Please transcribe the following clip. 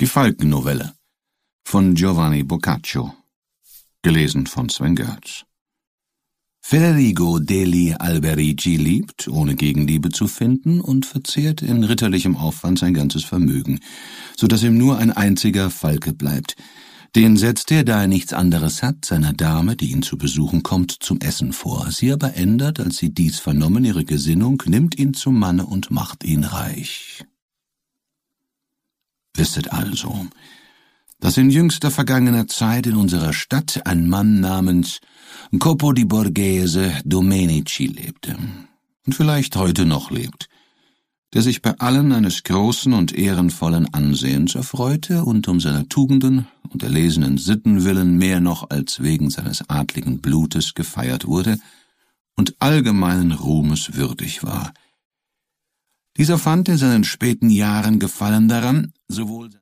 Die Falkennovelle von Giovanni Boccaccio, gelesen von Sven Görtz. Federigo degli Alberici liebt, ohne Gegenliebe zu finden, und verzehrt in ritterlichem Aufwand sein ganzes Vermögen, so dass ihm nur ein einziger Falke bleibt. Den setzt er, da er nichts anderes hat, seiner Dame, die ihn zu besuchen kommt, zum Essen vor. Sie aber ändert, als sie dies vernommen, ihre Gesinnung, nimmt ihn zum Manne und macht ihn reich. Wisset also, dass in jüngster vergangener Zeit in unserer Stadt ein Mann namens Coppo di Borghese Domenici lebte und vielleicht heute noch lebt, der sich bei allen eines großen und ehrenvollen Ansehens erfreute und um seiner Tugenden und erlesenen Sitten willen mehr noch als wegen seines adligen Blutes gefeiert wurde und allgemeinen Ruhmes würdig war. Dieser fand in seinen späten Jahren Gefallen daran, sowohl